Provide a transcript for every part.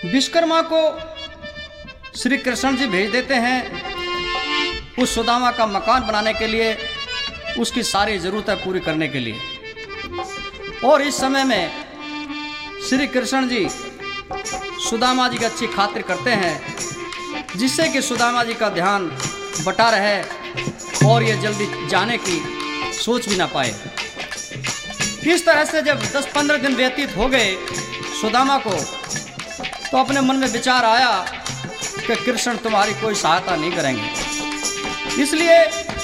विश्वकर्मा को श्री कृष्ण जी भेज देते हैं उस सुदामा का मकान बनाने के लिए, उसकी सारी ज़रूरतें पूरी करने के लिए। और इस समय में श्री कृष्ण जी सुदामा जी की अच्छी खातिर करते हैं, जिससे कि सुदामा जी का ध्यान बटा रहे और ये जल्दी जाने की सोच भी ना पाए। इस तरह से जब 10-15 दिन व्यतीत हो गए सुदामा को, तो अपने मन में विचार आया कि कृष्ण तुम्हारी कोई सहायता नहीं करेंगे। इसलिए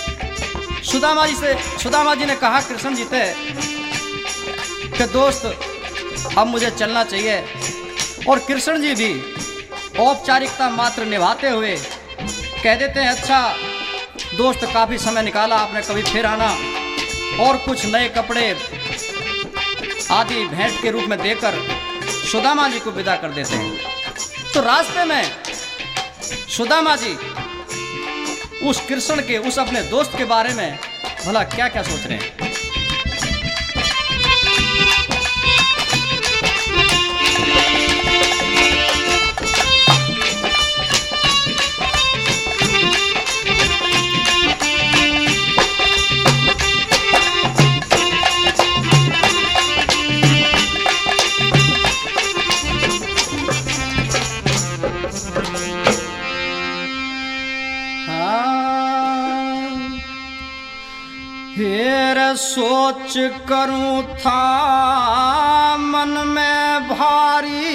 सुदामा जी ने कहा कृष्ण जी से कि दोस्त अब मुझे चलना चाहिए। और कृष्ण जी भी औपचारिकता मात्र निभाते हुए कह देते हैं, अच्छा दोस्त काफ़ी समय निकाला आपने, कभी फिर आना। और कुछ नए कपड़े आदि भेंट के रूप में देकर सुदामा जी को विदा कर देते हैं। तो रास्ते में सुदामा जी उस कृष्ण के, उस अपने दोस्त के बारे में भला क्या क्या सोच रहे हैं। सोच करूं था मन में भारी,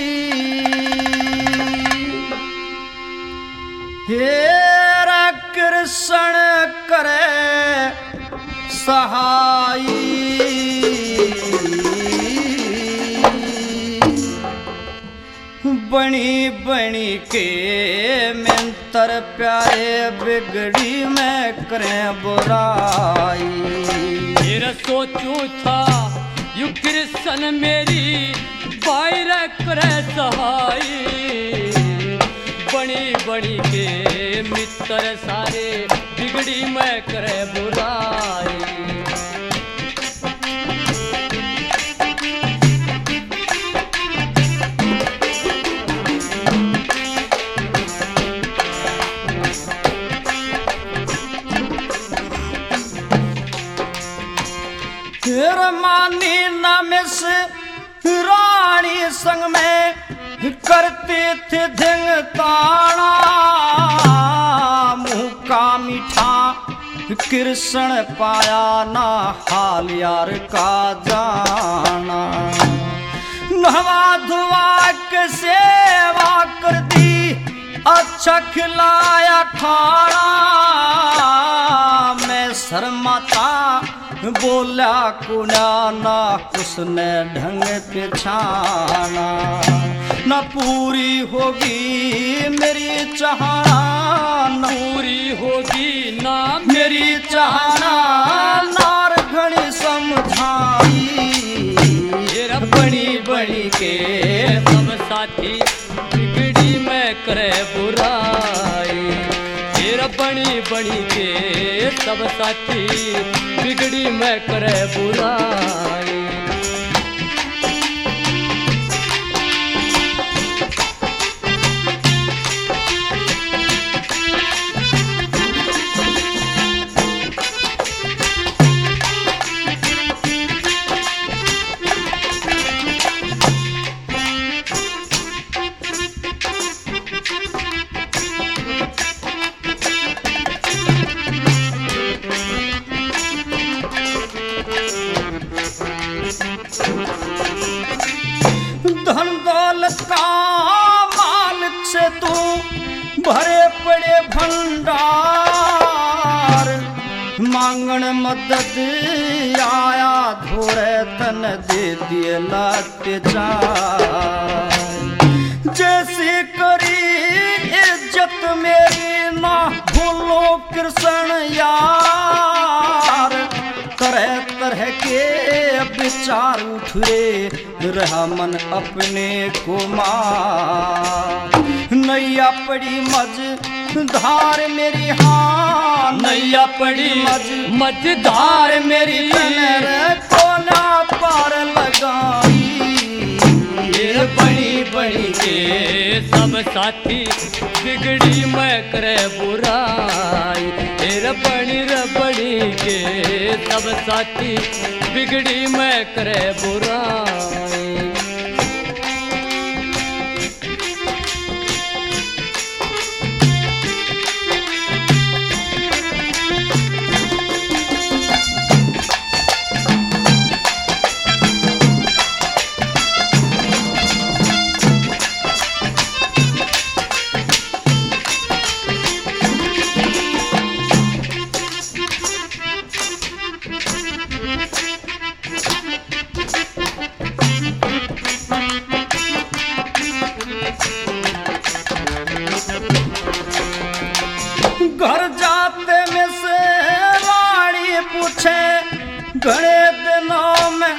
हेरा कृष्ण करे सहाई। बनी बनी के मिंतर प्यारे बिगड़ी में करें बुराई। मेरा सोचूं था यू कृष्ण मेरी बाहर करे सहाई। बनी बनी के मित्र सारे बिगड़ी में करे बुराई। फिर मानी नमिस रानी संग में करते थे धिंग ताना। मुँह का मीठा कृष्ण पाया ना हाल यार का जाना। नहवा धुआ के सेवा कर दी, अच्छा खिलाया खाना। मैं शर्माता बोला कुना ना उसने ढंग पे छाना। न पूरी होगी मेरी चाहना, न पूरी होगी ना मेरी चाहना। नार घड़ी समझाई, बड़ी बड़ी के सब साथी बिगड़ी में करे बुराई। बनी बनी के सब साथी बिगड़ी में करे बुराई। धन दौलत का मालिक से तू भरे पड़े भंडार। मांगण मदद आया धोरे तन दे दिए लाते चार। जैसी करी इज्जत मेरी ना भूलो कृष्ण यार। तरह तरह के विचार उठे रहा मन अपने को मार। नैया पड़ी मझधार मेरी, हाँ नैया पड़ी मझधार मेरी। कोना पार लगाई ये बड़ी बड़ी के सब साथी बिगड़ी में करे बुराई। ये बड़ी के सब साथी बिगड़ी में करे बुराई। घर जाते में से रानी पूछे घड़े दिनों में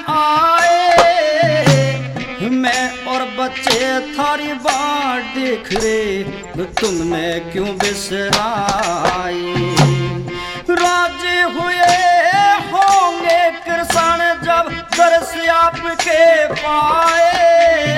आए, मैं और बच्चे थारी बाट देख रहे, तुमने क्यों बिसराई। राजी हुए होंगे कृष्ण जब दर्श आपके पाए,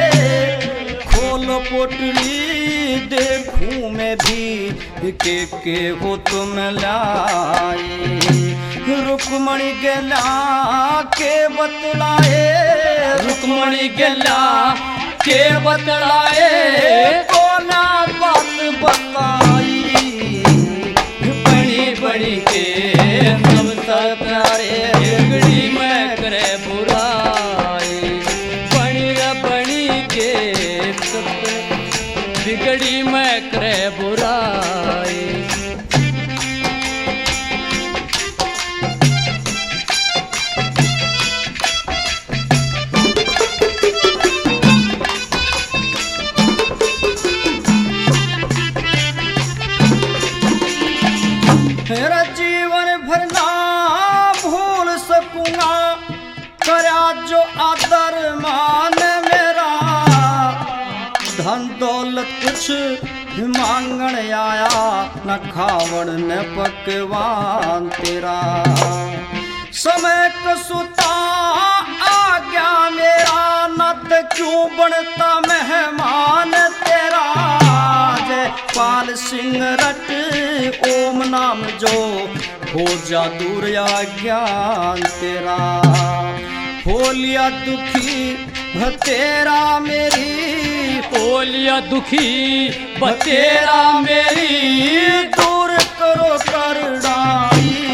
खोलो पोटली देखूं मैं भी के हो तुम लाई। रुक्मणी गेला के बतलाए, रुक्मणी गेला के बतलाए, कोना बात बताई। बड़ी बड़ी के सब प्यारे बिगड़ी में करे बुराई। बड़ी के सब बिगड़ी में करे बुराई। मेरा जीवन भर ना भूल सकूंगा करा जो आदर मान मेरा। धन दौलत कुछ मांगण आया, न खावण न पकवान तेरा। समय कसुता आ गया मेरा, न तो क्यों बनता मेहमान तेरा। जय पाल सिंह रट ओम नाम जो, हो जा दूर या ज्ञान तेरा। हो लिया दुखी भतेरा मेरी, हो लिया दुखी बतेरा मेरी, दूर करो करड़ाई।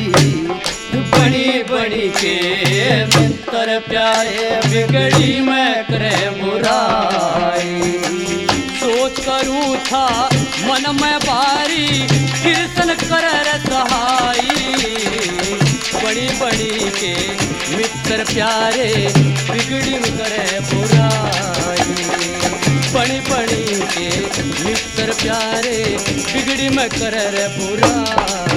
बड़ी बड़ी के मित्र प्यारे बिगड़ी में करे बुराई। सोच करूँ था मन में बारी, कृष्ण कर सहाई। बड़ी बड़ी के मित्र प्यारे बिगड़ी में करे बुराई। बड़ी बड़ी के मित्र प्यारे बिगड़ी में करे बुराई।